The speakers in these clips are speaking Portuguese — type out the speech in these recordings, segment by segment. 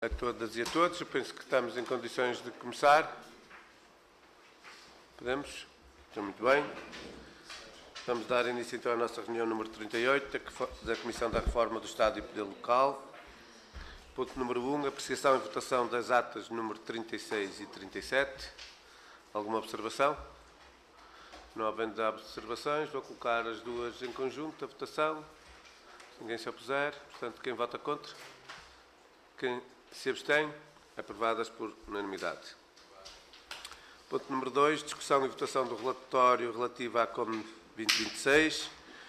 A todas e a todos, eu penso que estamos em condições de começar. Podemos? Está muito bem. Vamos dar início então à nossa reunião número 38 da Comissão da Reforma do Estado e Poder Local. Ponto número 1, apreciação e votação das atas número 36 e 37. Alguma observação? Não havendo observações, vou colocar as duas em conjunto, a votação. Se ninguém se opuser, portanto, quem vota contra? Quem se abstém? Aprovadas por unanimidade. Ponto número 2, discussão e votação do relatório relativo à COM 2026,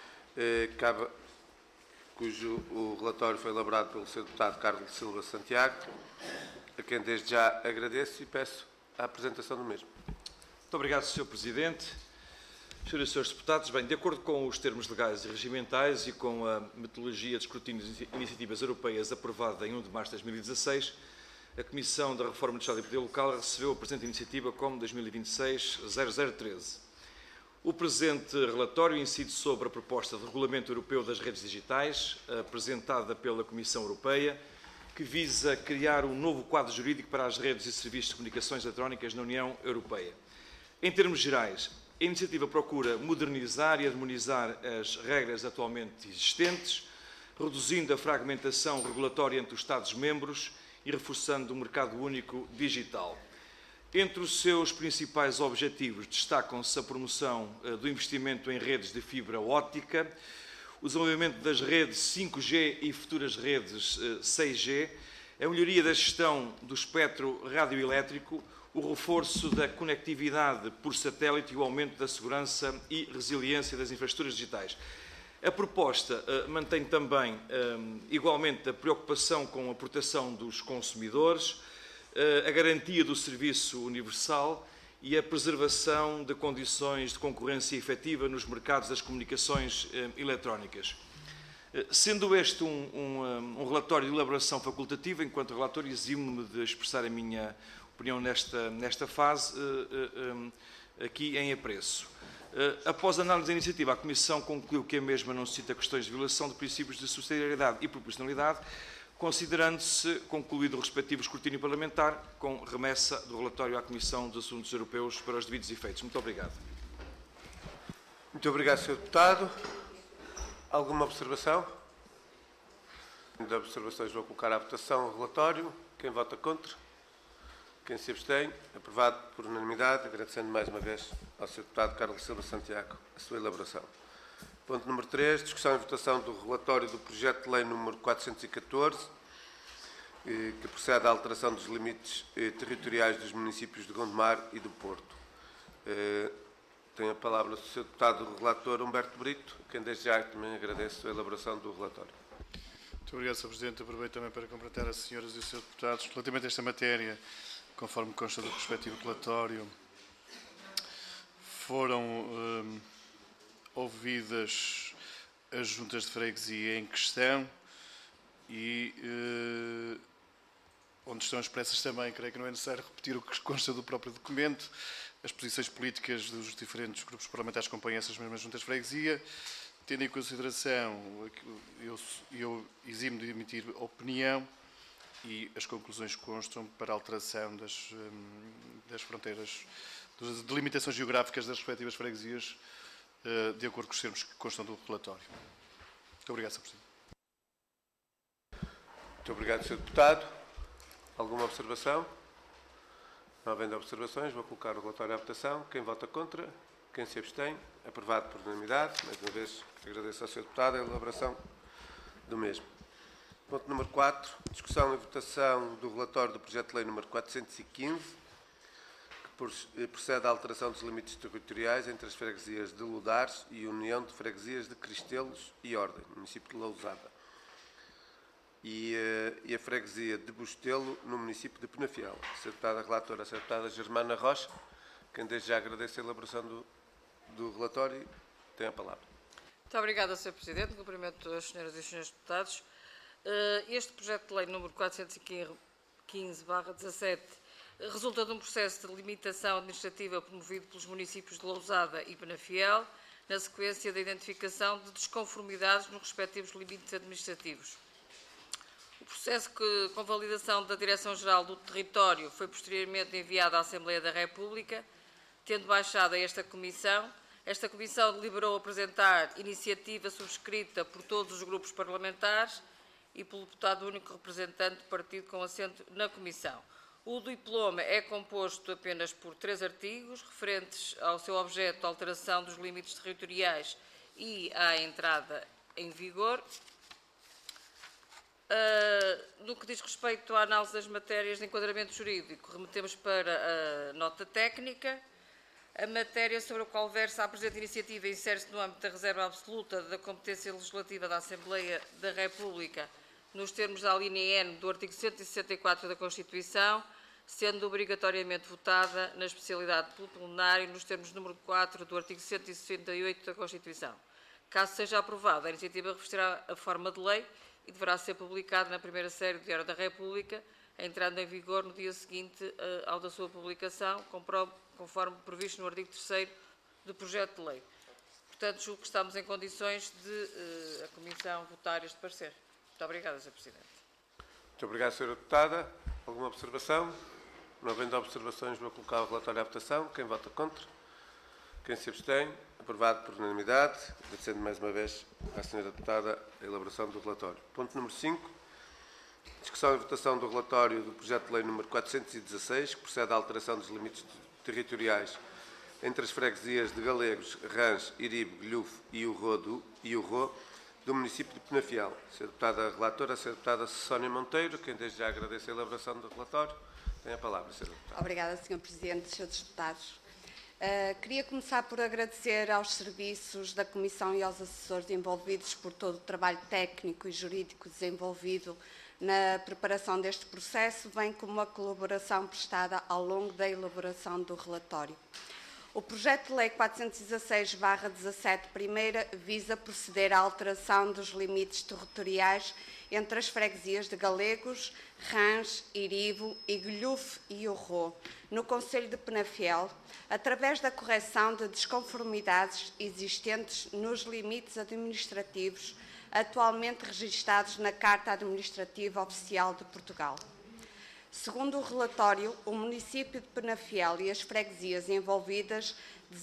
cujo o relatório foi elaborado pelo Sr. Deputado Carlos Silva Santiago, a quem desde já agradeço e peço a apresentação do mesmo. Muito obrigado, Sr. Presidente. Senhoras e Srs. Deputados, bem, de acordo com os termos legais e regimentais e com a metodologia de escrutínio de iniciativas europeias aprovada em 1 de março de 2016, a Comissão da Reforma do Estado e Poder Local recebeu a presente iniciativa COM 2026-0013. O presente relatório incide sobre a proposta de Regulamento Europeu das Redes Digitais, apresentada pela Comissão Europeia, que visa criar um novo quadro jurídico para as redes e serviços de comunicações eletrónicas na União Europeia. Em termos gerais, a iniciativa procura modernizar e harmonizar as regras atualmente existentes, reduzindo a fragmentação regulatória entre os Estados-membros e reforçando o mercado único digital. Entre os seus principais objetivos destacam-se a promoção do investimento em redes de fibra óptica, o desenvolvimento das redes 5G e futuras redes 6G, a melhoria da gestão do espectro radioelétrico, o reforço da conectividade por satélite e o aumento da segurança e resiliência das infraestruturas digitais. A proposta mantém também, igualmente, a preocupação com a proteção dos consumidores, a garantia do serviço universal e a preservação de condições de concorrência efetiva nos mercados das comunicações eletrónicas. Sendo este um relatório de elaboração facultativa, enquanto relator, eximo-me de expressar a minha opinião nesta fase, aqui em apreço. Após a análise da iniciativa, a Comissão concluiu que a mesma não suscita questões de violação de princípios de subsidiariedade e proporcionalidade, considerando-se concluído o respectivo escrutínio parlamentar, com remessa do relatório à Comissão dos Assuntos Europeus para os devidos efeitos. Muito obrigado. Muito obrigado, Sr. Deputado. Alguma observação? De observações, vou colocar à votação o relatório. Quem vota contra? Quem se abstém? Aprovado por unanimidade, agradecendo mais uma vez ao Sr. Deputado Carlos Silva Santiago a sua elaboração. Ponto número 3, discussão e votação do relatório do projeto de lei número 414, que procede à alteração dos limites territoriais dos municípios de Gondomar e do Porto. Tem a palavra o Sr. Deputado relator Humberto Brito, a quem desde já também agradeço a elaboração do relatório. Muito obrigado, Sr. Presidente. Aproveito também para cumprimentar as senhoras e os Srs. Deputados. Relativamente a esta matéria, conforme consta do respectivo relatório, foram ouvidas as juntas de freguesia em questão e onde estão expressas também, creio que não é necessário repetir o que consta do próprio documento, as posições políticas dos diferentes grupos parlamentares que compõem essas mesmas juntas de freguesia, tendo em consideração, eu eximo de emitir opinião e as conclusões constam para a alteração das fronteiras, das delimitações geográficas das respectivas freguesias, de acordo com os termos que constam do relatório. Muito obrigado, Sr. Presidente. Muito obrigado, Sr. Deputado. Alguma observação? Não havendo observações, vou colocar o relatório à votação. Quem vota contra? Quem se abstém? Aprovado por unanimidade. Mais uma vez, agradeço ao Sr. Deputado a elaboração do mesmo. Ponto número 4, discussão e votação do relatório do projeto de lei número 415, que procede à alteração dos limites territoriais entre as freguesias de Ludares e União de Freguesias de Cristelos e Ordem, no município de Lousada, e a freguesia de Bustelo, no município de Penafiel. A Sra. Deputada relatora, a Sra. Deputada Germana Rocha, quem desde já agradece a elaboração do relatório, tem a palavra. Muito obrigada, Sr. Presidente. Cumprimento as senhoras e os senhores deputados. Este projeto de lei número 415/17 resulta de um processo de limitação administrativa promovido pelos municípios de Lousada e Penafiel, na sequência da identificação de desconformidades nos respectivos limites administrativos. O processo com validação da Direção-Geral do Território foi posteriormente enviado à Assembleia da República, tendo baixado a esta Comissão. Esta Comissão deliberou apresentar iniciativa subscrita por todos os grupos parlamentares e pelo deputado único representante do partido com assento na Comissão. O diploma é composto apenas por 3 artigos, referentes ao seu objeto, a alteração dos limites territoriais e à entrada em vigor. No que diz respeito à análise das matérias de enquadramento jurídico, remetemos para a nota técnica. A matéria sobre a qual versa a presente iniciativa insere-se no âmbito da reserva absoluta da competência legislativa da Assembleia da República, nos termos da alínea N do artigo 164 da Constituição, sendo obrigatoriamente votada na especialidade pelo plenário nos termos número 4 do artigo 168 da Constituição. Caso seja aprovada, a iniciativa revestirá a forma de lei e deverá ser publicada na primeira série do Diário da República, entrando em vigor no dia seguinte ao da sua publicação, conforme previsto no artigo 3º do projeto de lei. Portanto, julgo que estamos em condições de a Comissão votar este parecer. Muito obrigada, Sr. Presidente. Muito obrigado, Sra. Deputada. Alguma observação? Não havendo observações, vou colocar o relatório à votação. Quem vota contra? Quem se abstém? Aprovado por unanimidade. Agradecendo mais uma vez à Sra. Deputada a elaboração do relatório. Ponto número 5. Discussão e votação do relatório do projeto de lei número 416, que procede à alteração dos limites territoriais entre as freguesias de Galegos, Rãs, Iribe, Guilhufo e Urrô do município de Penafiel. Sra. Deputada relatora, Sra. Deputada Sónia Monteiro, quem desde já agradece a elaboração do relatório. Tem a palavra, Sra. Deputada. Obrigada, Sr. Presidente, Srs. Deputados. Queria começar por agradecer aos serviços da Comissão e aos assessores envolvidos por todo o trabalho técnico e jurídico desenvolvido na preparação deste processo, bem como a colaboração prestada ao longo da elaboração do relatório. O projeto de lei 416/17 primeira visa proceder à alteração dos limites territoriais entre as freguesias de Galegos, Rãs, Iribe, Guilhufo e Urrô, no concelho de Penafiel, através da correção de desconformidades existentes nos limites administrativos atualmente registados na Carta Administrativa Oficial de Portugal. Segundo o relatório, o município de Penafiel e as freguesias envolvidas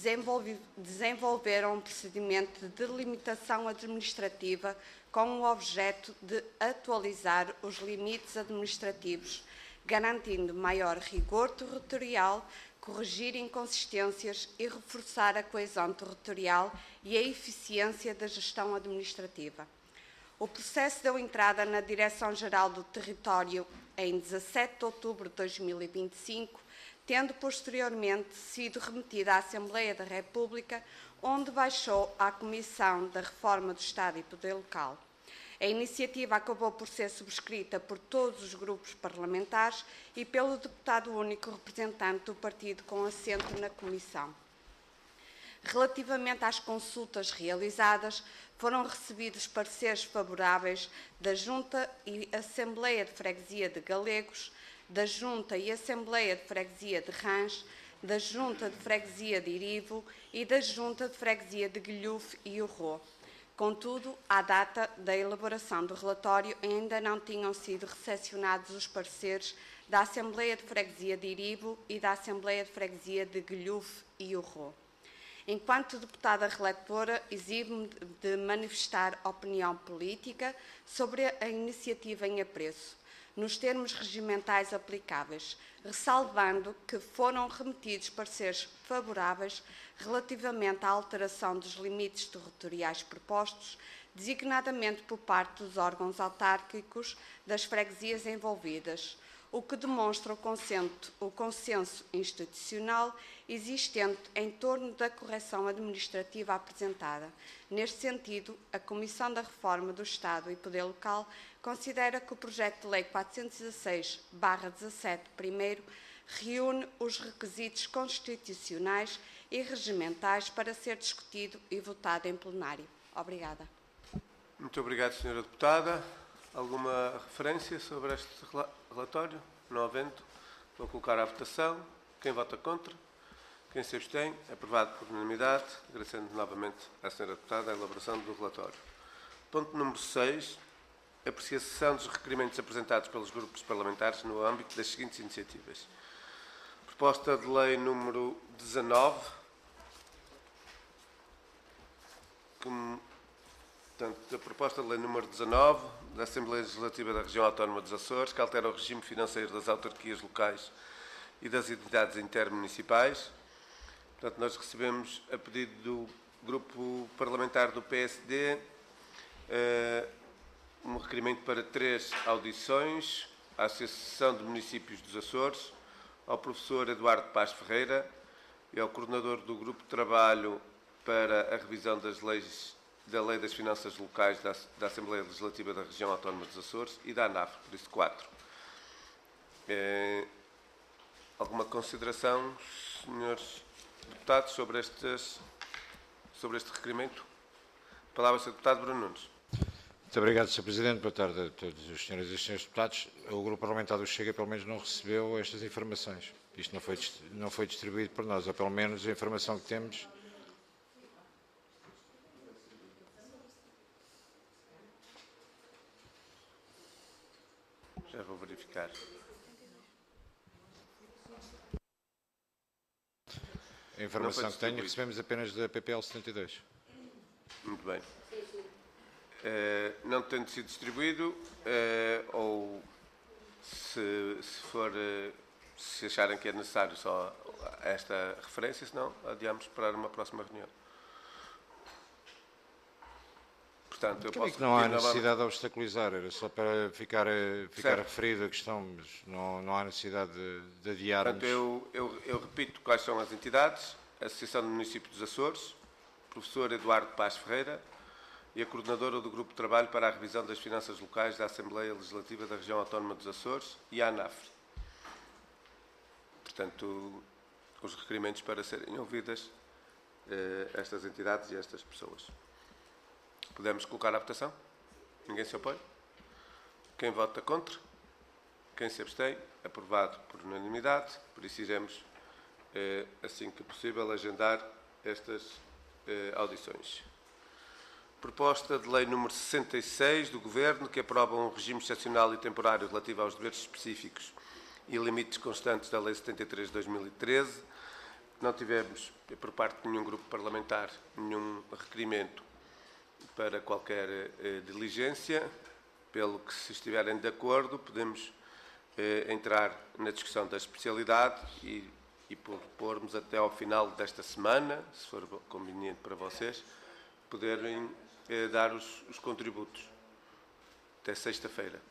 desenvolveram um procedimento de delimitação administrativa com o objeto de atualizar os limites administrativos, garantindo maior rigor territorial, corrigir inconsistências e reforçar a coesão territorial e a eficiência da gestão administrativa. O processo deu entrada na Direção-Geral do Território em 17 de outubro de 2025, tendo posteriormente sido remetida à Assembleia da República, onde baixou à Comissão da Reforma do Estado e Poder Local. A iniciativa acabou por ser subscrita por todos os grupos parlamentares e pelo deputado único representante do partido com assento na Comissão. Relativamente às consultas realizadas, foram recebidos pareceres favoráveis da Junta e Assembleia de Freguesia de Galegos, da Junta e Assembleia de Freguesia de Rãs, da Junta de Freguesia de Iribe e da Junta de Freguesia de Guilhufo e Urrô. Contudo, à data da elaboração do relatório, ainda não tinham sido recepcionados os pareceres da Assembleia de Freguesia de Iribe e da Assembleia de Freguesia de Guilhufo e Urrô. Enquanto deputada relatora, exibo-me de manifestar opinião política sobre a iniciativa em apreço, nos termos regimentais aplicáveis, ressalvando que foram remetidos pareceres favoráveis relativamente à alteração dos limites territoriais propostos, designadamente por parte dos órgãos autárquicos das freguesias envolvidas, o que demonstra o consenso institucional existente em torno da correção administrativa apresentada. Neste sentido, a Comissão da Reforma do Estado e Poder Local considera que o projeto de lei 416/17 primeiro reúne os requisitos constitucionais e regimentais para ser discutido e votado em plenário. Obrigada. Muito obrigado, Sra. Deputada. Alguma referência sobre este relatório? Não havendo, vou colocar à votação. Quem vota contra? Quem se abstém? Aprovado por unanimidade. Agradecendo novamente à Sra. Deputada a elaboração do relatório. Ponto número 6. apreciação dos requerimentos apresentados pelos grupos parlamentares no âmbito das seguintes iniciativas. Proposta de lei número 19, portanto, a proposta de lei número 19 da Assembleia Legislativa da Região Autónoma dos Açores, que altera o regime financeiro das autarquias locais e das entidades intermunicipais. Portanto, nós recebemos, a pedido do Grupo Parlamentar do PSD, um requerimento para 3 audições à Associação de Municípios dos Açores, ao professor Eduardo Paz Ferreira e ao coordenador do Grupo de Trabalho para a revisão da Lei das Finanças Locais da Assembleia Legislativa da Região Autónoma dos Açores e da ANAF, por isso 4. Alguma consideração, senhores deputados, sobre este requerimento? A palavra ao Sr. Deputado Bruno Nunes. Muito obrigado, Sr. Presidente. Boa tarde a todos os senhores e senhores deputados. O Grupo Parlamentar do Chega, pelo menos, não recebeu estas informações. Isto não foi distribuído por nós, ou pelo menos a informação que temos. Já vou verificar. A informação que tenho recebemos apenas da PPL 72. Muito bem. Não tendo sido distribuído, ou se acharem que é necessário só esta referência, senão adiamos para uma próxima reunião. Portanto, eu posso não há necessidade de obstaculizar, era só para ficar referido a questão, mas não há necessidade de adiarmos. Portanto, eu repito quais são as entidades: a Associação de Municípios dos Açores, professor Eduardo Paz Ferreira e a coordenadora do Grupo de Trabalho para a Revisão das Finanças Locais da Assembleia Legislativa da Região Autónoma dos Açores e a ANAF. Portanto, os requerimentos para serem ouvidas estas entidades e estas pessoas. Podemos colocar à votação? Ninguém se opõe? Quem vota contra? Quem se abstém? Aprovado por unanimidade. Por isso iremos, assim que possível, agendar estas audições. Proposta de lei número 66 do Governo, que aprova um regime excepcional e temporário relativo aos deveres específicos e limites constantes da Lei 73 de 2013. Não tivemos, por parte de nenhum grupo parlamentar, nenhum requerimento para qualquer diligência. Pelo que, se estiverem de acordo, podemos entrar na discussão da especialidade e propormos até ao final desta semana, se for conveniente para vocês, poderem dar os contributos até sexta-feira.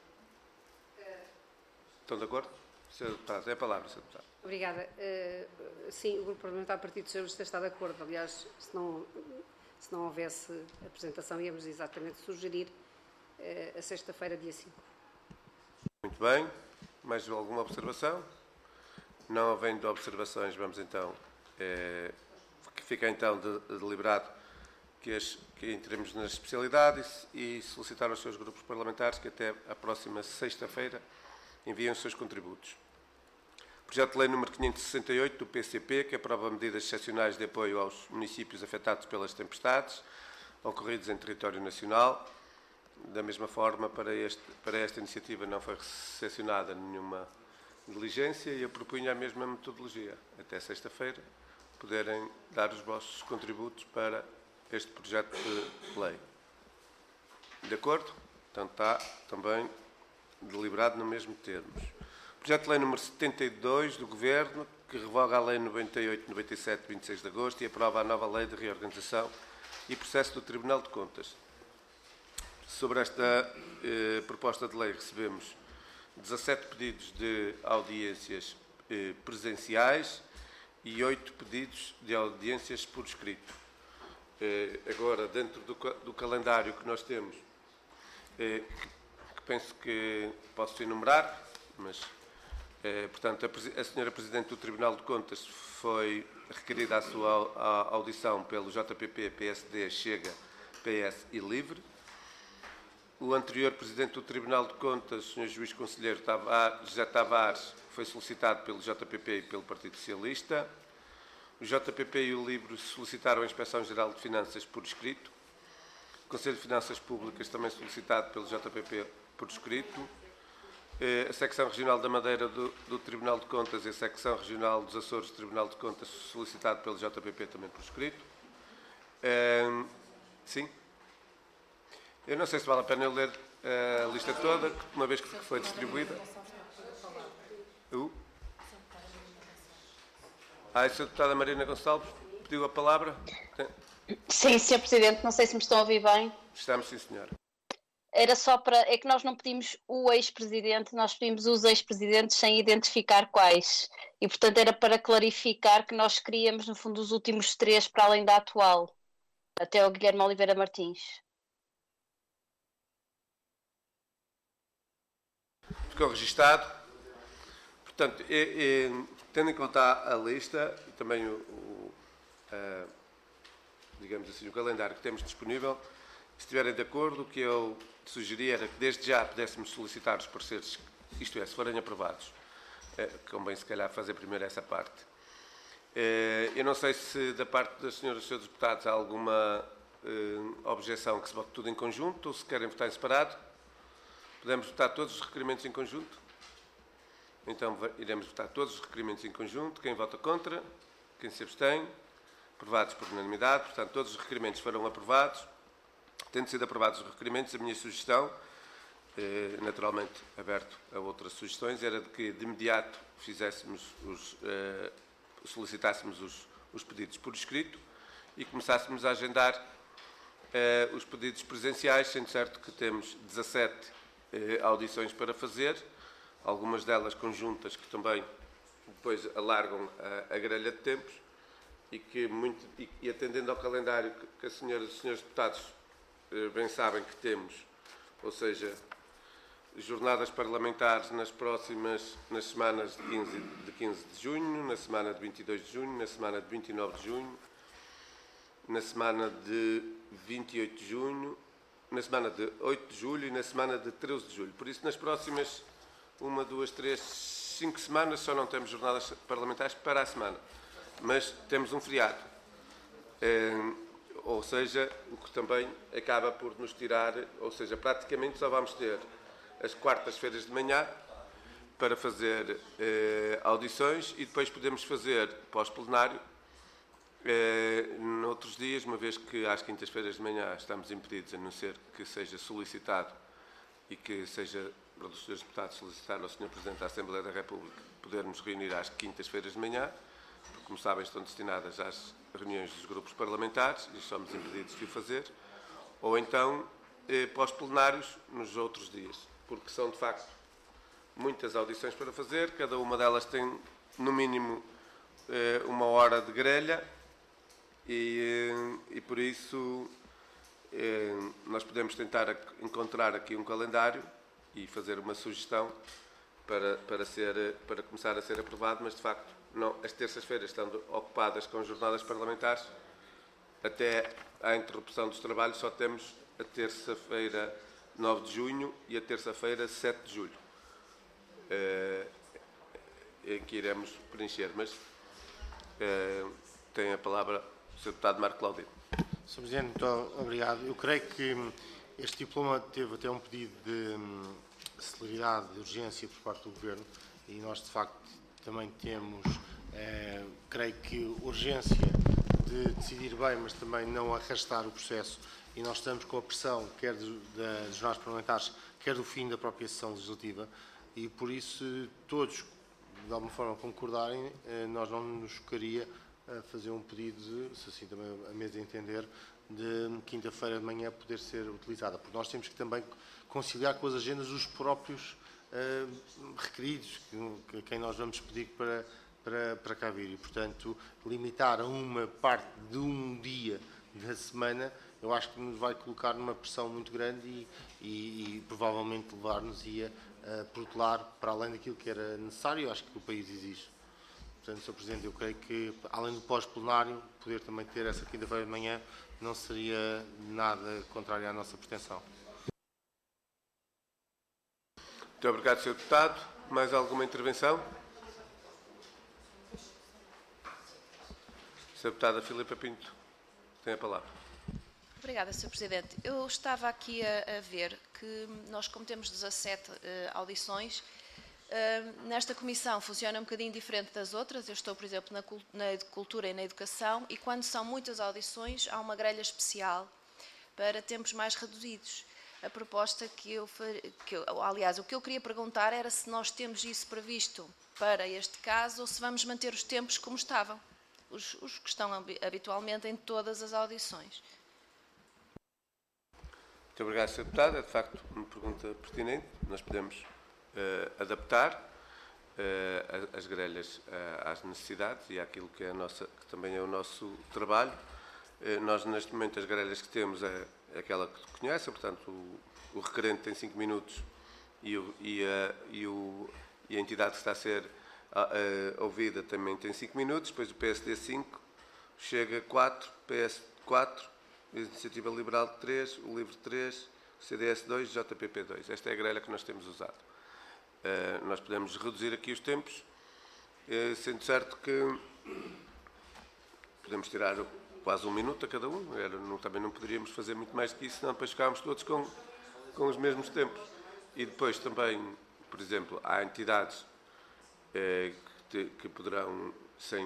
Estão de acordo? Sr. Deputado, é a palavra, Sr. Deputado. Obrigada. Sim, o Grupo Parlamentar Partido Socialista está de acordo. Aliás, se não houvesse apresentação, íamos exatamente sugerir a sexta-feira, dia 5. Muito bem. Mais alguma observação? Não havendo observações, vamos então, fica então deliberado que entremos na especialidade e solicitar aos seus grupos parlamentares que até a próxima sexta-feira enviem os seus contributos. Projeto de lei número 568 do PCP, que aprova medidas excepcionais de apoio aos municípios afetados pelas tempestades ocorridas em território nacional. Da mesma forma, para esta iniciativa não foi recepcionada nenhuma diligência e eu propunha a mesma metodologia. Até sexta-feira poderem dar os vossos contributos para este projeto de lei. De acordo? Então está também deliberado no mesmo termos. Projeto de lei número 72 do Governo, que revoga a Lei 98/97 de 26 de agosto e aprova a nova Lei de Reorganização e Processo do Tribunal de Contas. Sobre esta proposta de lei recebemos 17 pedidos de audiências presenciais e 8 pedidos de audiências por escrito. Agora, dentro do calendário que nós temos, que penso que posso enumerar, mas, portanto, a Sra. Presidente do Tribunal de Contas foi requerida a sua audição pelo JPP, PSD, Chega, PS e Livre. O anterior Presidente do Tribunal de Contas, Sr. Juiz Conselheiro José Tavares, foi solicitado pelo JPP e pelo Partido Socialista. O JPP e o Livre solicitaram a Inspeção-Geral de Finanças por escrito. Conselho de Finanças Públicas, também solicitado pelo JPP por escrito. A Secção Regional da Madeira do Tribunal de Contas e a Secção Regional dos Açores do Tribunal de Contas, solicitado pelo JPP também por escrito. Sim. Eu não sei se vale a pena eu ler a lista toda, uma vez que foi distribuída. A Sra. Deputada Marina Gonçalves pediu a palavra. Sim, Sr. Presidente, não sei se me estão a ouvir bem. Estamos, sim, senhora. Era só para... É que nós não pedimos o ex-presidente, nós pedimos os ex-presidentes sem identificar quais. E, portanto, era para clarificar que nós queríamos, no fundo, os últimos 3 para além da atual, até o Guilherme Oliveira Martins. Ficou registado. Portanto, tendo em conta a lista e também digamos assim, o calendário que temos disponível, se estiverem de acordo, o que eu sugeria era que desde já pudéssemos solicitar os pareceres, isto é, se forem aprovados, convém se calhar fazer primeiro essa parte. Eu não sei se da parte das senhoras e senhores deputados há alguma objeção que se vote tudo em conjunto ou se querem votar em separado. Podemos votar todos os requerimentos em conjunto? Então iremos votar todos os requerimentos em conjunto. Quem vota contra? Quem se abstém? Aprovados por unanimidade. Portanto, todos os requerimentos foram aprovados. Tendo sido aprovados os requerimentos, a minha sugestão, naturalmente aberto a outras sugestões, era de que de imediato solicitássemos os pedidos por escrito e começássemos a agendar os pedidos presenciais, sendo certo que temos 17 audições para fazer, algumas delas conjuntas que também depois alargam a grelha de tempos e atendendo ao calendário que as senhoras e senhores deputados bem sabem que temos, ou seja, jornadas parlamentares nas semanas de 15 de junho, na semana de 22 de junho, na semana de 29 de junho, na semana de 28 de junho, na semana de 8 de julho e na semana de 13 de julho. Por isso, nas próximas 1, 2, 3, 5 semanas só não temos jornadas parlamentares para a semana, mas temos um feriado. Ou seja, o que também acaba por nos tirar, ou seja, praticamente só vamos ter as quartas-feiras de manhã para fazer audições e depois podemos fazer pós-plenário noutros dias, uma vez que às quintas-feiras de manhã estamos impedidos, a não ser que seja solicitado e que seja para os senhores deputados solicitar ao Sr. Presidente da Assembleia da República podermos reunir às quintas-feiras de manhã, porque, como sabem, estão destinadas às reuniões dos grupos parlamentares e somos impedidos de o fazer, ou então pós-plenários nos outros dias, porque são, de facto, muitas audições para fazer, cada uma delas tem, no mínimo, 1 hora de grelha e por isso, nós podemos tentar encontrar aqui um calendário e fazer uma sugestão para começar a ser aprovado, mas, de facto, não, as terças-feiras estando ocupadas com jornadas parlamentares, até à interrupção dos trabalhos só temos a terça-feira 9 de junho e a terça-feira 7 de julho, em que iremos preencher. Mas tem a palavra o Sr. Deputado Marco Claudino. Sr. Presidente, muito obrigado. Eu creio que este diploma teve até um pedido de celeridade, de urgência por parte do Governo e nós, de facto, também temos, creio que, urgência de decidir bem, mas também não arrastar o processo e nós estamos com a pressão, quer dos jornadas parlamentares, quer do fim da própria sessão legislativa e, por isso, todos, de alguma forma, concordarem, nós não nos chocaria fazer um pedido, se assim também a mesa entender, de quinta-feira de manhã poder ser utilizada, porque nós temos que também conciliar com as agendas dos próprios requeridos, a quem nós vamos pedir para cá vir. E, portanto, limitar a uma parte de um dia da semana, eu acho que nos vai colocar numa pressão muito grande e provavelmente levar-nos-ia a protelar para além daquilo que era necessário, eu acho que o país exige. Portanto, Sr. Presidente, eu creio que, além do pós-plenário, poder também ter essa quinta-feira de manhã não seria nada contrário à nossa pretensão. Muito obrigado, Sr. Deputado. Mais alguma intervenção? Sra. Deputada Filipa Pinto, tem a palavra. Obrigada, Sr. Presidente. Eu estava aqui a ver que nós, como temos 17 audições, nesta comissão funciona um bocadinho diferente das outras. Eu estou, por exemplo, na Cultura e na Educação, e quando são muitas audições, há uma grelha especial para tempos mais reduzidos. A proposta aliás, o que eu queria perguntar era se nós temos isso previsto para este caso ou se vamos manter os tempos como estavam, os que estão habitualmente em todas as audições. Muito obrigado, Sr. Deputado. É, de facto, uma pergunta pertinente. Nós podemos adaptar as grelhas às necessidades e àquilo que também é o nosso trabalho. Nós, neste momento, as grelhas que temos é aquela que conhece, portanto, o requerente tem 5 minutos e a entidade que está a ser ouvida também tem 5 minutos, depois o PSD 5, chega 4, PS 4, a Iniciativa Liberal 3, o LIVRE 3, o CDS 2 e o JPP 2. Esta é a grelha que nós temos usado. Nós podemos reduzir aqui os tempos, sendo certo que podemos tirar quase 1 minuto a cada um. Também não poderíamos fazer muito mais do que isso, senão depois ficámos todos com os mesmos tempos. E depois também, por exemplo, há entidades que poderão,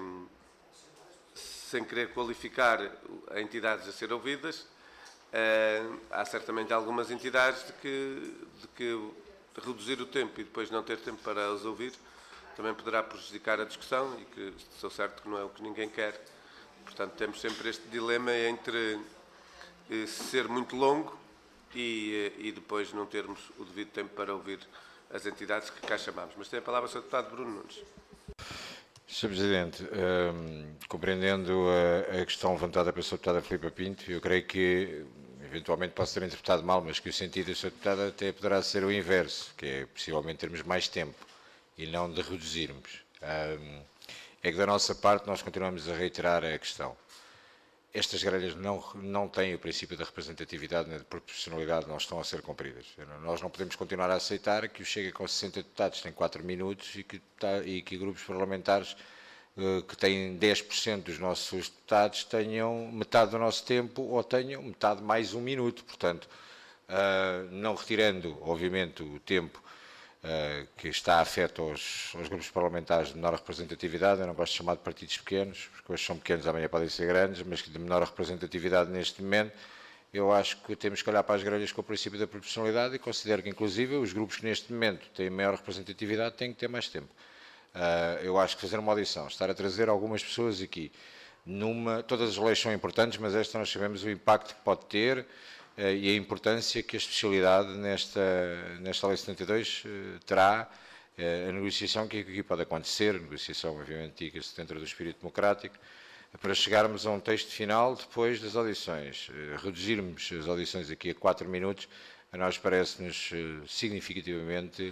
sem querer qualificar a entidades a ser ouvidas, há certamente algumas entidades de que reduzir o tempo e depois não ter tempo para as ouvir também poderá prejudicar a discussão e que estou certo que não é o que ninguém quer. Portanto, temos sempre este dilema entre ser muito longo e depois não termos o devido tempo para ouvir as entidades que cá chamamos. Mas tem a palavra o Sr. Deputado Bruno Nunes. Sr. Presidente, compreendendo a questão levantada pela Sra. Deputada Filipa Pinto, eu creio que, eventualmente posso ter interpretado mal, mas que o sentido da Sra. Deputada até poderá ser o inverso, que é possivelmente termos mais tempo e não de reduzirmos. É que da nossa parte nós continuamos a reiterar a questão. Estas grelhas não têm o princípio da representatividade nem da proporcionalidade, não estão a ser cumpridas. Nós não podemos continuar a aceitar que o Chega com 60 deputados tem 4 minutos e que grupos parlamentares que têm 10% dos nossos deputados tenham metade do nosso tempo ou tenham metade mais 1 minuto. Portanto, não retirando, obviamente, o tempo que está afeto aos grupos parlamentares de menor representatividade, eu não gosto de chamar de partidos pequenos, porque hoje são pequenos, amanhã podem ser grandes, mas que de menor representatividade neste momento, eu acho que temos que olhar para as grelhas com o princípio da proporcionalidade e considero que, inclusive, os grupos que neste momento têm maior representatividade têm que ter mais tempo. Eu acho que fazer uma audição, estar a trazer algumas pessoas aqui, todas as leis são importantes, mas esta nós sabemos o impacto que pode ter e a importância que a especialidade nesta Lei 72 terá, a negociação que aqui pode acontecer, a negociação, obviamente, diga-se dentro do espírito democrático, para chegarmos a um texto final depois das audições. Reduzirmos as audições aqui a 4 minutos, a nós parece-nos significativamente,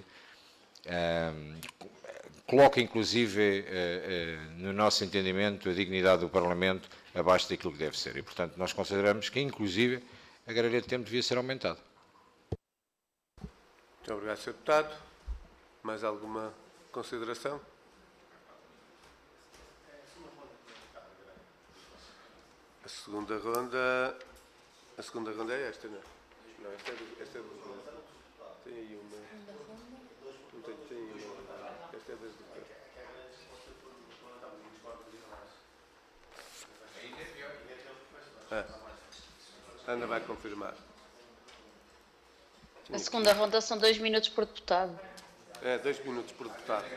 coloca inclusive no nosso entendimento a dignidade do Parlamento abaixo daquilo que deve ser. E, portanto, nós consideramos que, inclusive, a grelha de tempo devia ser aumentada. Muito obrigado, Sr. Deputado. Mais alguma consideração? A segunda ronda é esta, não é? Não, esta é do... Tem aí uma... Não tem uma... Esta é das deputadas. Ana vai confirmar. A segunda ronda são 2 minutos por deputado. 2 minutos por deputado.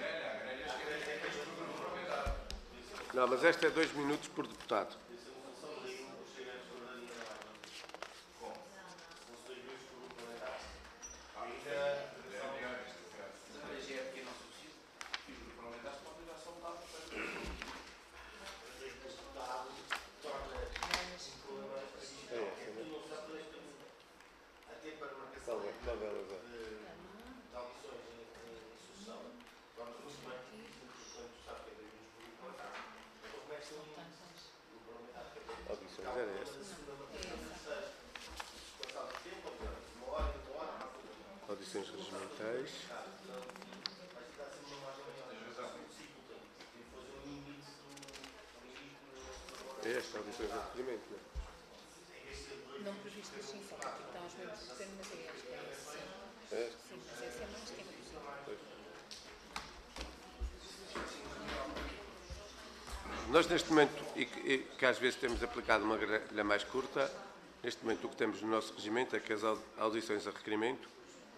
Não, mas esta é 2 minutos por deputado. Audições regimentais. É esta audições de requerimento, não é? não previstas, sim, só que estão aos membros do governo, mas é esta, sim, mas essa é mais tempo possível. Nós, neste momento, e que às vezes temos aplicado uma grelha mais curta, neste momento o que temos no nosso regimento é que as audições a requerimento,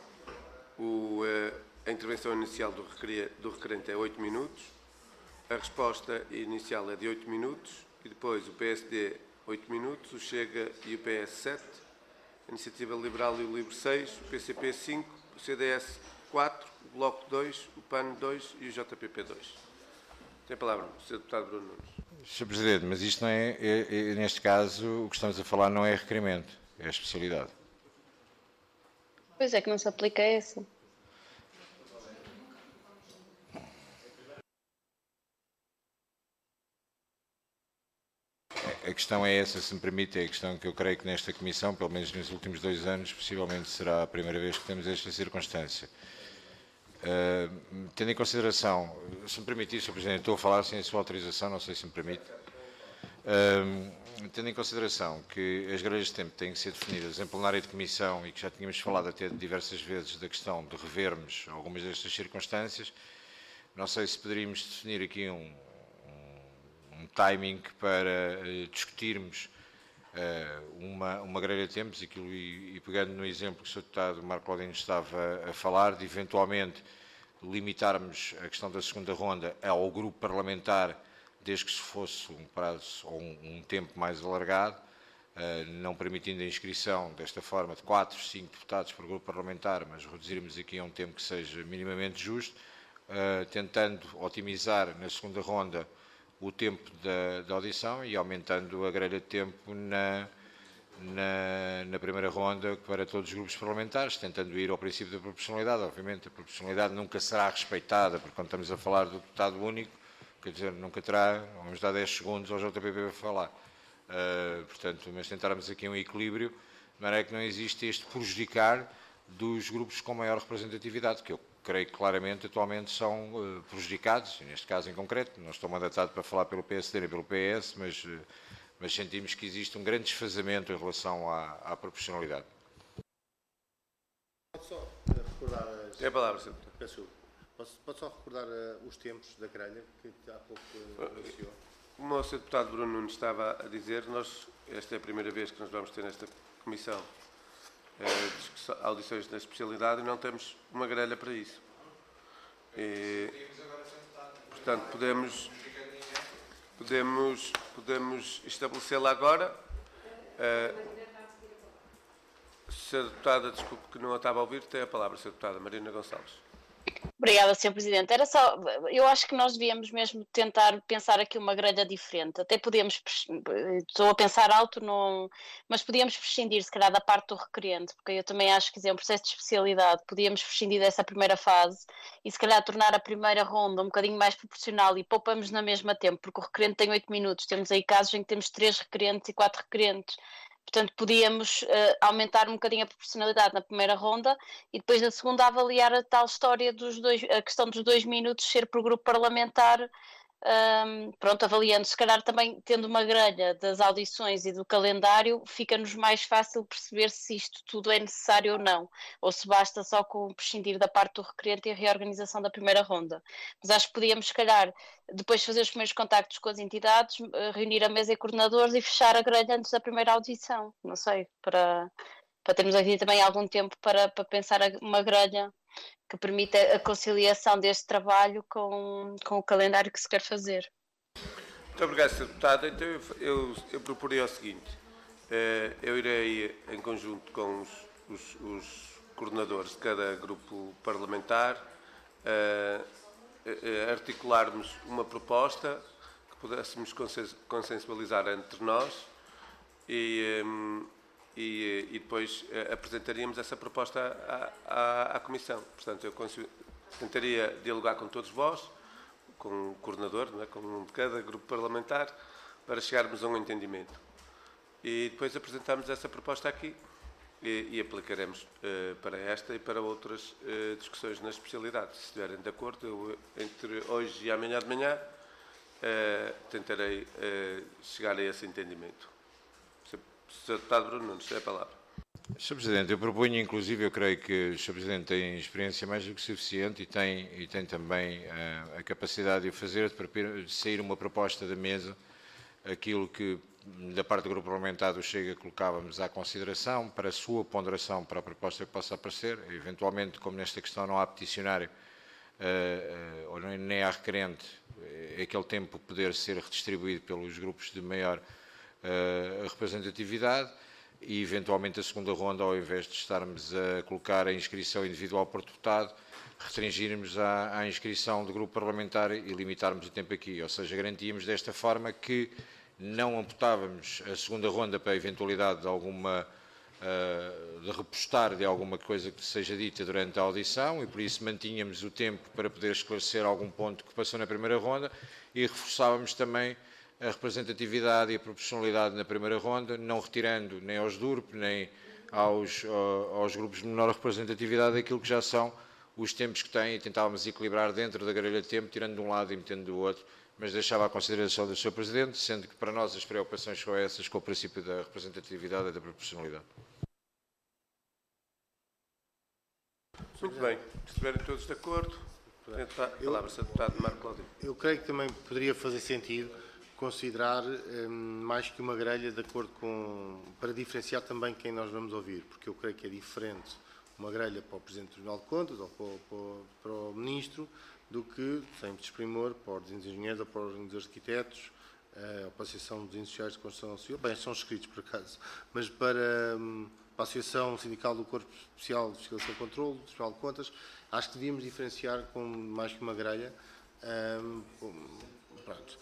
a intervenção inicial do requerente é 8 minutos, a resposta inicial é de 8 minutos e depois o PSD 8 minutos, o Chega e o PS 7, a Iniciativa Liberal e o Livre 6, o PCP 5, o CDS 4, o Bloco 2, o PAN 2 e o JPP 2. Tem a palavra o Sr. Deputado Bruno Nunes. Sr. Presidente, mas isto não é, neste caso, o que estamos a falar não é requerimento, é a especialidade. Pois é que não se aplica a essa. A questão é essa, se me permite, é a questão que eu creio que nesta Comissão, pelo menos nos últimos 2 anos, possivelmente será a primeira vez que temos esta circunstância. Tendo em consideração, se me permitir, Sr. Presidente, estou a falar sem a sua autorização, não sei se me permite. Tendo em consideração que as grelhas de tempo têm que ser definidas em plenária de Comissão e que já tínhamos falado até diversas vezes da questão de revermos algumas destas circunstâncias, não sei se poderíamos definir aqui um timing para discutirmos uma grelha de tempos, aquilo, e pegando no exemplo que o Sr. Deputado Marco Claudino estava a falar, de eventualmente limitarmos a questão da segunda ronda ao grupo parlamentar, desde que se fosse um prazo ou um tempo mais alargado, não permitindo a inscrição desta forma de 4, 5 deputados por grupo parlamentar, mas reduzirmos aqui a um tempo que seja minimamente justo, tentando otimizar na segunda ronda o tempo da audição e aumentando a grelha de tempo na primeira ronda para todos os grupos parlamentares, tentando ir ao princípio da proporcionalidade. Obviamente, a proporcionalidade nunca será respeitada, porque quando estamos a falar do deputado único, quer dizer, nunca terá, vamos dar 10 segundos ao JPP para falar. Portanto, mas tentarmos aqui um equilíbrio, de maneira que não existe este prejudicar dos grupos com maior representatividade, que eu creio que claramente atualmente são prejudicados, neste caso em concreto. Não estou mandatado para falar pelo PSD nem pelo PS, mas sentimos que existe um grande desfazamento em relação à proporcionalidade. Pode só recordar... Tem a palavra, Sr. Deputado. Peço. Pode só recordar os tempos da grelha, que há pouco anunciou? Como o Sr. Deputado Bruno Nunes estava a dizer, esta é a primeira vez que nós vamos ter nesta Comissão audições da especialidade e não temos uma grelha para isso. Portanto, podemos estabelecê-la agora. Sra. Deputada, desculpe que não a estava a ouvir, tem a palavra, Sra. Deputada Marina Gonçalves. Obrigada, Sr. Presidente. Era só, eu acho que nós devíamos mesmo tentar pensar aqui uma grelha diferente. Até podíamos, estou a pensar alto, mas podíamos prescindir, se calhar, da parte do requerente, porque eu também acho que é um processo de especialidade. Podíamos prescindir dessa primeira fase e, se calhar, tornar a primeira ronda um bocadinho mais proporcional e poupamos na mesma tempo, porque o requerente tem 8 minutos. Temos aí casos em que temos 3 requerentes e 4 requerentes. Portanto, podíamos aumentar um bocadinho a proporcionalidade na primeira ronda e depois na segunda avaliar a tal história a questão dos 2 minutos ser por grupo parlamentar, avaliando. Se calhar também tendo uma grelha das audições e do calendário, fica-nos mais fácil perceber se isto tudo é necessário ou não, ou se basta só com prescindir da parte do requerente e a reorganização da primeira ronda. Mas acho que podíamos, se calhar, depois fazer os primeiros contactos com as entidades, reunir a mesa e coordenadores e fechar a grelha antes da primeira audição, não sei, para termos aqui também algum tempo para pensar uma grelha que permita a conciliação deste trabalho com o calendário que se quer fazer. Muito obrigado, Sr. Deputado. Então, eu proporia o seguinte. Eu irei, em conjunto com os coordenadores de cada grupo parlamentar, articularmos uma proposta que pudéssemos consensualizar entre nós e depois apresentaríamos essa proposta à Comissão. Portanto, eu tentaria dialogar com todos vós, com o coordenador, não é? Com um de cada grupo parlamentar, para chegarmos a um entendimento. E depois apresentarmos essa proposta aqui e aplicaremos para esta e para outras discussões na especialidade. Se estiverem de acordo, eu, entre hoje e amanhã de manhã, tentarei chegar a esse entendimento. Sr. Deputado Bruno Nunes, tem a palavra. Sr. Presidente, eu proponho, inclusive, eu creio que o Sr. Presidente tem experiência mais do que suficiente e tem também a capacidade de o fazer, de sair uma proposta da mesa, aquilo que da parte do Grupo Parlamentar do Chega colocávamos à consideração, para a sua ponderação para a proposta que possa aparecer, eventualmente, como nesta questão não há peticionário, ou nem há requerente, aquele tempo poder ser redistribuído pelos grupos de maior representatividade e, eventualmente, a segunda ronda, ao invés de estarmos a colocar a inscrição individual por deputado, restringirmos à inscrição do grupo parlamentar e limitarmos o tempo aqui. Ou seja, garantíamos desta forma que não amputávamos a segunda ronda para a eventualidade de alguma de repostar de alguma coisa que seja dita durante a audição e por isso mantínhamos o tempo para poder esclarecer algum ponto que passou na primeira ronda e reforçávamos também a representatividade e a proporcionalidade na primeira ronda, não retirando nem aos DURP nem aos grupos de menor representatividade aquilo que já são os tempos que têm e tentávamos equilibrar dentro da grelha de tempo, tirando de um lado e metendo do outro, mas deixava a consideração do Sr. Presidente, sendo que para nós as preocupações são essas com o princípio da representatividade e da proporcionalidade. Muito bem. Se estiverem todos de acordo, a palavra, Sr. Deputado Marco Cláudio. Eu creio que também poderia fazer sentido considerar mais que uma grelha de acordo com, para diferenciar também quem nós vamos ouvir, porque eu creio que é diferente uma grelha para o Presidente do Tribunal de Contas ou para o Ministro do que, sem desprimor, para os engenheiros ou para os arquitetos, ou para a Associação dos Industriais de Construção Civil, bem, são escritos por acaso, mas para a Associação Sindical do Corpo Especial de Fiscalização e Controlo, do Tribunal de Contas, acho que devíamos diferenciar com mais que uma grelha. Pronto.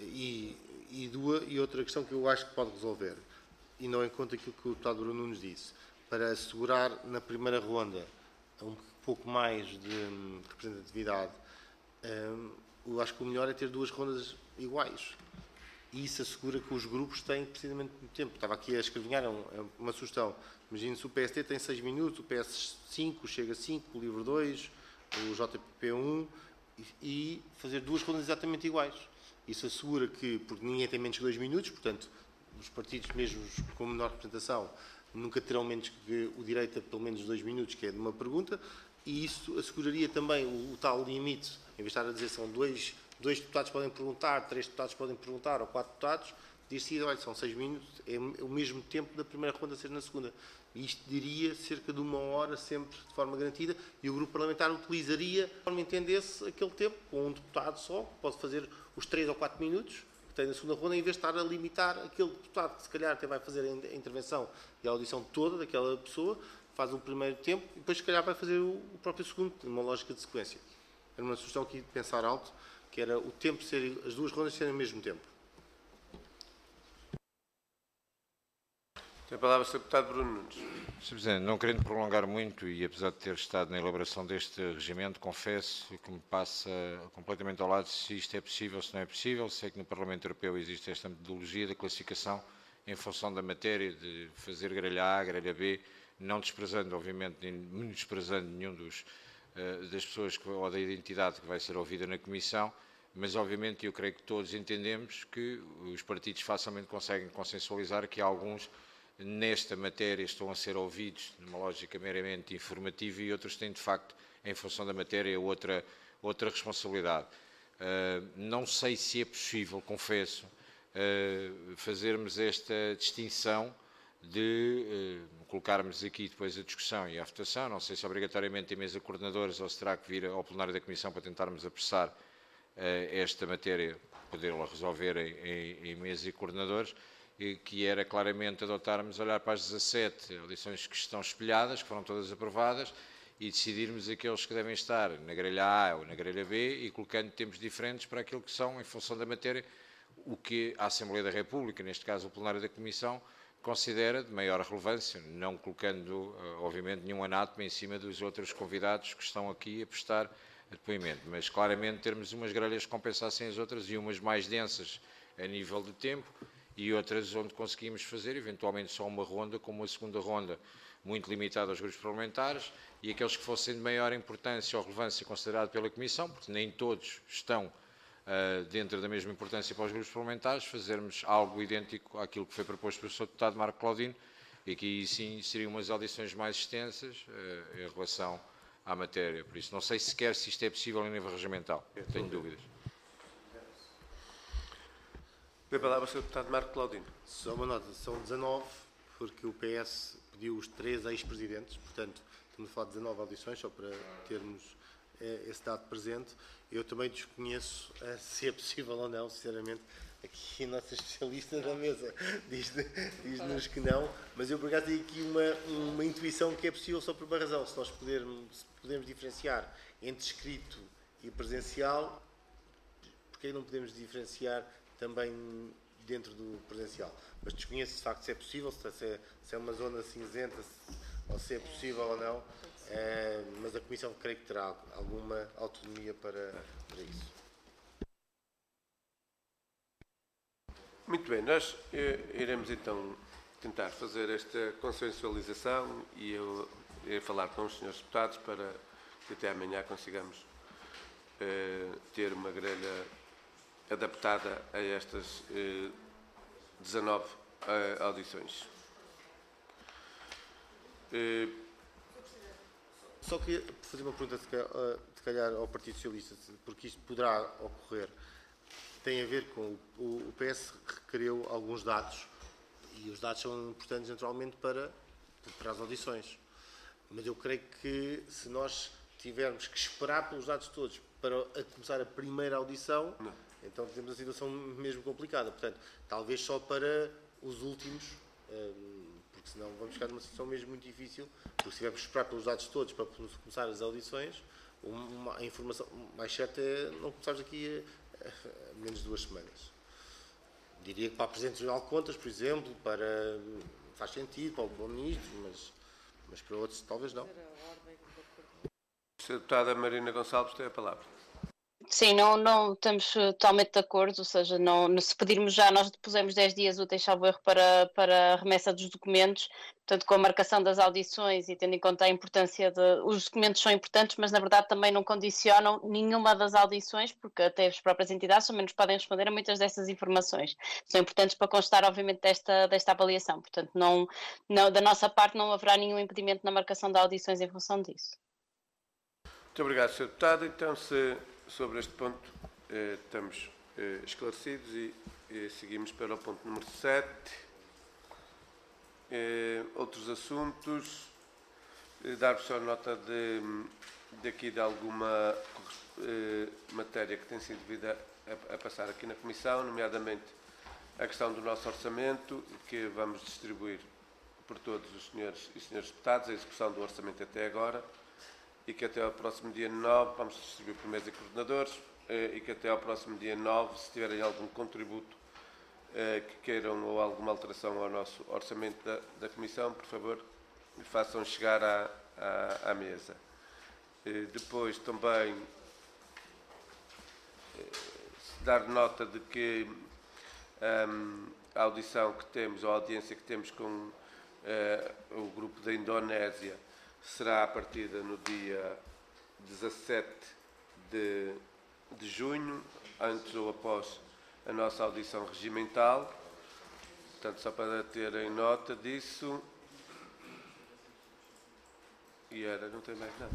E outra questão que eu acho que pode resolver, e não em conta aquilo que o deputado Bruno Nunes disse, para assegurar na primeira ronda um pouco mais de representatividade, eu acho que o melhor é ter duas rondas iguais. E isso assegura que os grupos têm precisamente muito tempo. Estava aqui a escrevinhar, uma sugestão. Imagine-se o PST tem 6 minutos, o PS 5, Chega 5, o LIVRE 2, o JPP 1, e fazer duas rondas exatamente iguais. Isso assegura que, porque ninguém tem menos que 2 minutos, portanto, os partidos, mesmo com menor representação, nunca terão menos que o direito a pelo menos 2 minutos, que é de uma pergunta, e isso asseguraria também o tal limite, em vez de estar a dizer são dois deputados podem perguntar, 3 deputados podem perguntar, ou 4 deputados, dir-se, olha, são 6 minutos, é o mesmo tempo da primeira ronda ser na segunda. E isto diria cerca de 1 hora, sempre de forma garantida, e o grupo parlamentar utilizaria, conforme entendesse, aquele tempo, com um deputado só, pode fazer os 3 ou 4 minutos, que tem na segunda ronda, em vez de estar a limitar aquele deputado que se calhar até vai fazer a intervenção e a audição toda daquela pessoa, faz o primeiro tempo e depois se calhar vai fazer o próprio segundo, numa lógica de sequência. Era uma sugestão aqui de pensar alto, que era o tempo ser, as duas rondas serem ao mesmo tempo. Tem a palavra o Sr. Deputado Bruno Nunes. Sr. Presidente, não querendo prolongar muito e apesar de ter estado na elaboração deste regimento, confesso que me passa completamente ao lado se isto é possível ou se não é possível. Sei que no Parlamento Europeu existe esta metodologia da classificação em função da matéria, de fazer grelha A, grelha B, não desprezando, obviamente, nem menosprezando nenhum das pessoas ou da identidade que vai ser ouvida na Comissão, mas obviamente eu creio que todos entendemos que os partidos facilmente conseguem consensualizar que alguns nesta matéria estão a ser ouvidos numa lógica meramente informativa e outros têm de facto, em função da matéria, outra responsabilidade. Não sei se é possível, confesso, fazermos esta distinção de colocarmos aqui depois a discussão e a votação, não sei se obrigatoriamente em mesa de coordenadores ou se terá que vir ao plenário da Comissão para tentarmos apressar esta matéria, poder-la resolver em mesa de coordenadores, que era claramente adotarmos, olhar para as 17 audições que estão espelhadas, que foram todas aprovadas, e decidirmos aqueles que devem estar na grelha A ou na grelha B e colocando tempos diferentes para aquilo que são, em função da matéria, o que a Assembleia da República, neste caso o plenário da Comissão, considera de maior relevância, não colocando, obviamente, nenhum anátema em cima dos outros convidados que estão aqui a prestar depoimento, mas claramente termos umas grelhas que compensassem as outras e umas mais densas a nível de tempo e outras onde conseguimos fazer, eventualmente, só uma ronda, como uma segunda ronda muito limitada aos grupos parlamentares e aqueles que fossem de maior importância ou relevância considerados pela Comissão, porque nem todos estão dentro da mesma importância para os grupos parlamentares, fazermos algo idêntico àquilo que foi proposto pelo Sr. Deputado Marco Claudino, e que aí sim seriam umas audições mais extensas em relação à matéria. Por isso, não sei sequer se isto é possível em nível regimental. Tenho dúvidas. A palavra, Sr. Deputado Marco Claudino. Só uma nota, são 19, porque o PS pediu os 3 ex-presidentes, portanto, estamos a falar de 19 audições, só para termos esse dado presente. Eu também desconheço se é possível ou não, sinceramente. Aqui a nossa especialista da mesa diz-nos que não, mas eu por acaso tenho aqui uma intuição que é possível só por uma razão. Se nós podemos diferenciar entre escrito e presencial, porque não podemos diferenciar também dentro do presencial? Mas desconheço de facto se é possível, se é uma zona cinzenta, ou se é possível ou não, mas a Comissão creio que terá alguma autonomia para isso. Muito bem, nós iremos então tentar fazer esta consensualização e eu irei falar com os senhores deputados para que até amanhã consigamos ter uma grelha adaptada a estas 19 audições. Só queria fazer uma pergunta, se calhar, ao Partido Socialista, porque isto poderá ocorrer. Tem a ver com o PS requereu alguns dados, e os dados são importantes, naturalmente, para as audições. Mas eu creio que, se nós tivermos que esperar pelos dados todos para começar a primeira audição, então temos a situação mesmo complicada. Portanto, talvez só para os últimos, porque senão vamos ficar numa situação mesmo muito difícil, porque se tivermos que esperar pelos dados todos para começar as audições, a informação mais certa é não começarmos aqui a menos de 2 semanas. Diria que para a Presidente do Tribunal de Contas, por exemplo, faz sentido, para o Bom Ministro, mas para outros talvez não. Sra. Deputada Marina Gonçalves tem a palavra. Sim, não estamos totalmente de acordo, ou seja, se pedirmos já, nós pusemos 10 dias úteis, salvo erro, para a remessa dos documentos, portanto, com a marcação das audições e tendo em conta a importância os documentos são importantes, mas na verdade também não condicionam nenhuma das audições, porque até as próprias entidades também nos podem responder a muitas dessas informações. São importantes para constar, obviamente, desta avaliação, portanto, da nossa parte não haverá nenhum impedimento na marcação de audições em função disso. Muito obrigado, Sr. Deputado. Então, sobre este ponto estamos esclarecidos e seguimos para o ponto número 7. Outros assuntos. Dar-vos só nota de alguma matéria que tem sido devida a passar aqui na Comissão, nomeadamente a questão do nosso orçamento, que vamos distribuir por todos os senhores e senhores deputados, a execução do orçamento até agora, e que até ao próximo dia 9 vamos distribuir por mesa e coordenadores, e que até ao próximo dia 9, se tiverem algum contributo que queiram ou alguma alteração ao nosso orçamento da Comissão, por favor, façam chegar à mesa. Depois também dar nota de que a audição que temos, ou a audiência que temos com o grupo da Indonésia, será a partida no dia 17 de junho, antes ou após a nossa audição regimental. Portanto, só para terem nota disso. E não tem mais nada,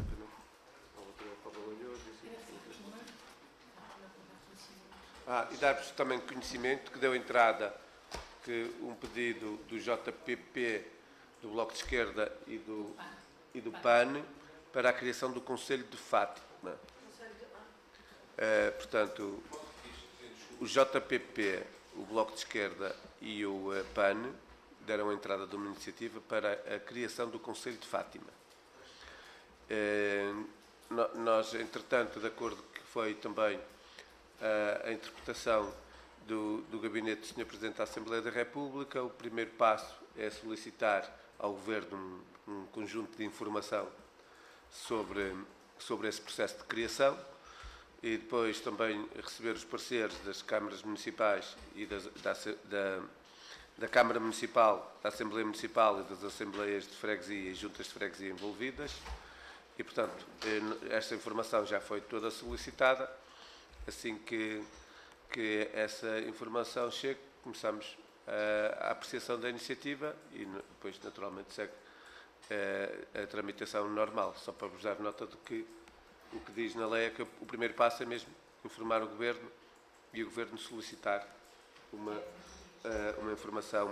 não? E dar-vos também conhecimento que deu entrada que um pedido do JPP, do Bloco de Esquerda e do PAN para a criação do Conselho de Fátima. Portanto, o JPP, o Bloco de Esquerda e o PAN deram entrada de uma iniciativa para a criação do Conselho de Fátima. Nós, entretanto, de acordo que foi também a interpretação do Gabinete do Sr. Presidente da Assembleia da República, o primeiro passo é solicitar ao Governo um conjunto de informação sobre esse processo de criação e depois também receber os pareceres das câmaras municipais e da Câmara Municipal, da Assembleia Municipal e das Assembleias de Freguesia e Juntas de Freguesia envolvidas. E, portanto, esta informação já foi toda solicitada assim que essa informação chegue, começamos a apreciação da iniciativa e depois, naturalmente, segue a tramitação normal. Só para vos dar nota de que o que diz na lei é que o primeiro passo é mesmo informar o Governo e o Governo solicitar uma informação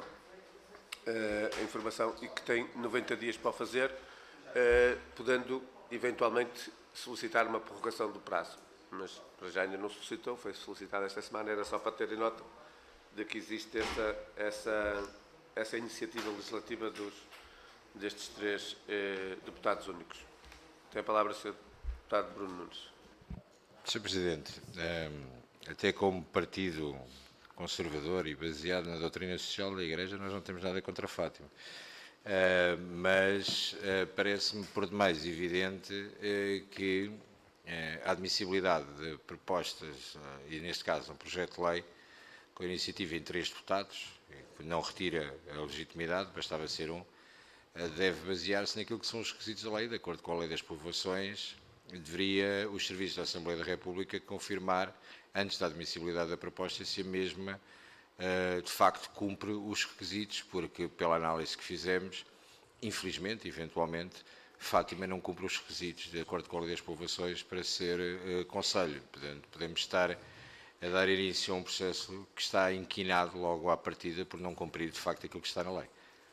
e que tem 90 dias para o fazer, podendo eventualmente solicitar uma prorrogação do prazo. Mas para já ainda não solicitou, foi solicitado esta semana, era só para terem nota de que existe essa iniciativa legislativa destes 3 deputados únicos. Tem a palavra o Sr. Deputado Bruno Nunes. Sr. Presidente, até como partido conservador e baseado na doutrina social da Igreja, nós não temos nada contra Fátima. Mas parece-me por demais evidente que a admissibilidade de propostas, e neste caso um projeto de lei, com iniciativa em 3 deputados, que não retira a legitimidade, bastava ser um, deve basear-se naquilo que são os requisitos da lei. De acordo com a Lei das Povoações, deveria os serviços da Assembleia da República confirmar, antes da admissibilidade da proposta, se a mesma de facto cumpre os requisitos, porque pela análise que fizemos, infelizmente, eventualmente, Fátima não cumpre os requisitos, de acordo com a Lei das Povoações, para ser concelho. Portanto, podemos estar a dar início a um processo que está inquinado logo à partida por não cumprir, de facto, aquilo que está na lei.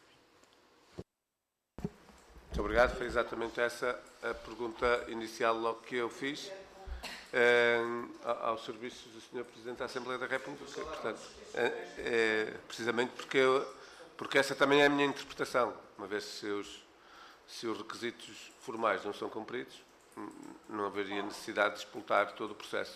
Muito obrigado. Foi exatamente essa a pergunta inicial logo que eu fiz aos serviços do Sr. Presidente da Assembleia da República. Portanto, precisamente porque essa também é a minha interpretação, uma vez se os requisitos formais não são cumpridos, não haveria necessidade de explotar todo o processo.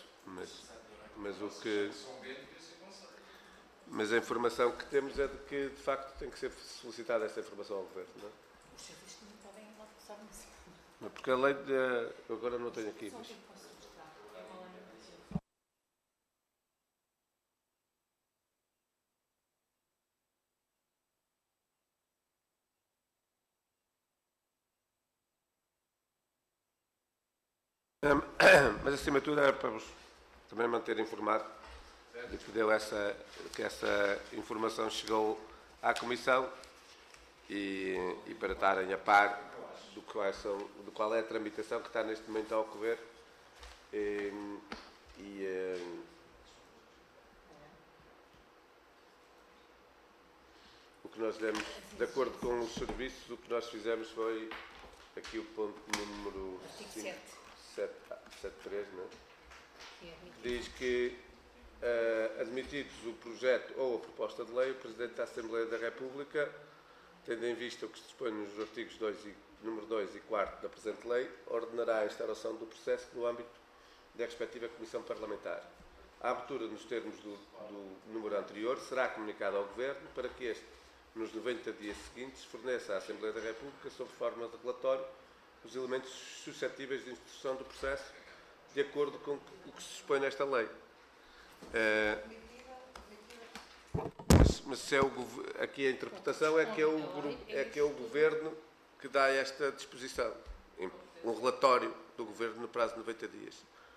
Mas a informação que temos é de que, de facto, tem que ser solicitada essa informação ao Governo. Não é? Os serviços não podem passar nisso. Porque a lei eu agora não tenho aqui. Mas... Mas, acima de tudo, era para vos também manter informado de que essa informação chegou à Comissão e para estarem a par do qual é a tramitação que está neste momento a ocorrer. O que nós demos, de acordo com os serviços, o que nós fizemos foi aqui o ponto número 573, não é? Que diz que, admitidos o projeto ou a proposta de lei, o Presidente da Assembleia da República, tendo em vista o que se dispõe nos artigos número 2 e 4 da presente lei, ordenará a instauração do processo no âmbito da respectiva Comissão Parlamentar. A abertura nos termos do número anterior será comunicada ao Governo para que este, nos 90 dias seguintes, forneça à Assembleia da República, sob forma de relatório, os elementos suscetíveis de instrução do processo, de acordo com o que se dispõe nesta lei. Mas aqui a interpretação é que é o Governo que dá esta disposição. Um relatório do Governo no prazo de 90 dias.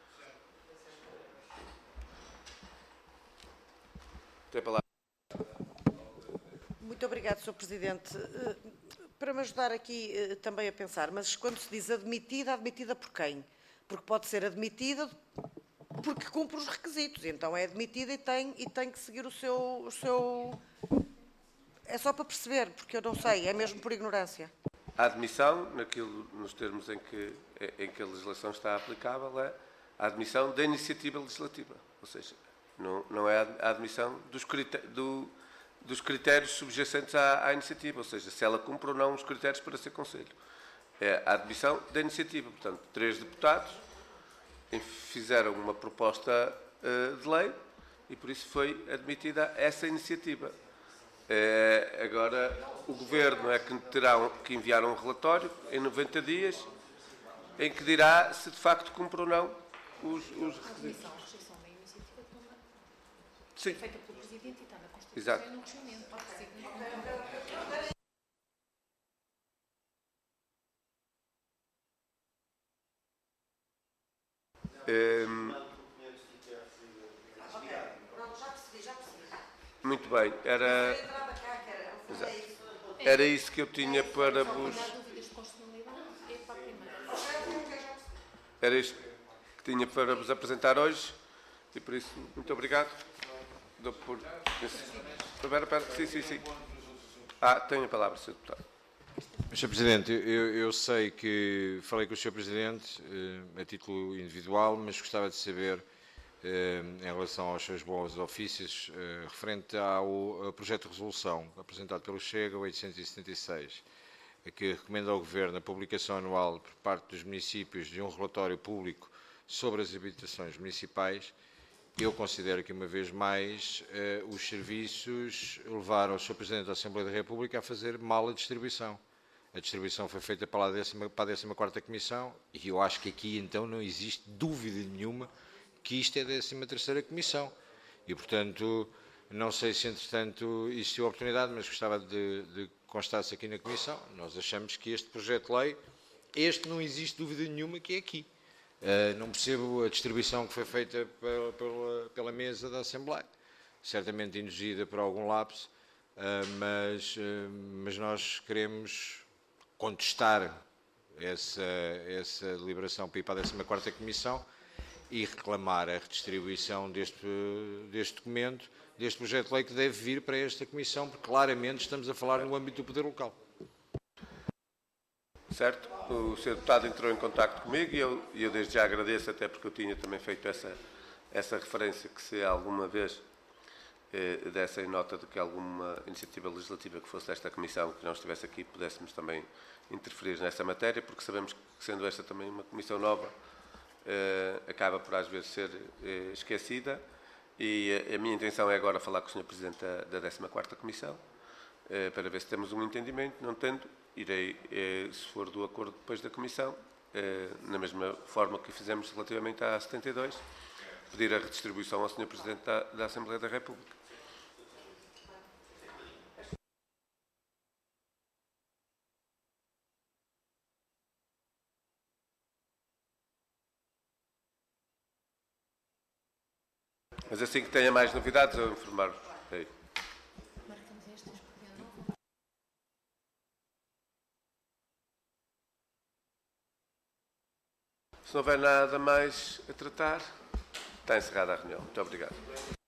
Tem a palavra. Muito obrigado, Sr. Presidente. Para me ajudar aqui também a pensar, mas quando se diz admitida, admitida por quem? Porque pode ser admitida porque cumpre os requisitos, então é admitida e tem que seguir o seu... É só para perceber, porque eu não sei, é mesmo por ignorância. A admissão, nos termos em que a legislação está aplicável, é a admissão da iniciativa legislativa. Ou seja, não é a admissão dos critérios subjacentes à iniciativa, ou seja, se ela cumpre ou não os critérios para ser Conselho. É a admissão da iniciativa. Portanto, 3 deputados fizeram uma proposta de lei e, por isso, foi admitida essa iniciativa. Agora, o Governo é que terá que enviar um relatório em 90 dias em que dirá se, de facto, cumpre ou não os requisitos. A rejeição da iniciativa Sim. é feita pelo Presidente e está na Constituição. Exato. E no regimento. Muito bem. Era isso que eu tinha para vos... Era isto que tinha para vos apresentar hoje e por isso, muito obrigado. Dou por... Espera. Sim. Tenho a palavra, Sr. Deputado. Sr. Presidente, eu sei que falei com o Sr. Presidente a título individual, mas gostava de saber, em relação aos seus bons ofícios, referente ao projeto de resolução apresentado pelo Chega, 876, que recomenda ao Governo a publicação anual por parte dos municípios de um relatório público sobre as habitações municipais. Eu considero que, uma vez mais, os serviços levaram o Sr. Presidente da Assembleia da República a fazer mal a distribuição. A distribuição foi feita para a 14ª Comissão e eu acho que aqui, então, não existe dúvida nenhuma que isto é a 13ª Comissão. E, portanto, não sei se, entretanto, existiu a oportunidade, mas gostava de constar-se aqui na Comissão. Nós achamos que este projeto de lei, não existe dúvida nenhuma que é aqui. Não percebo a distribuição que foi feita pela mesa da Assembleia, certamente induzida por algum lapso, mas nós queremos contestar essa deliberação para ir para a 14ª Comissão e reclamar a redistribuição deste documento, deste projeto de lei que deve vir para esta Comissão, porque claramente estamos a falar no âmbito do poder local. Certo? O Sr. Deputado entrou em contacto comigo e eu desde já agradeço, até porque eu tinha também feito essa referência, que se alguma vez dessem nota de que alguma iniciativa legislativa que fosse desta Comissão, que não estivesse aqui, pudéssemos também interferir nessa matéria, porque sabemos que, sendo esta também uma Comissão nova, acaba por às vezes ser esquecida, e a minha intenção é agora falar com o Sr. Presidente da 14ª Comissão, para ver se temos um entendimento. Não tendo, irei, se for do acordo depois da Comissão, na mesma forma que fizemos relativamente à 72, pedir a redistribuição ao Sr. Presidente da Assembleia da República. Mas assim que tenha mais novidades, eu informar-vos. Se não houver nada mais a tratar, está encerrada a reunião. Muito obrigado.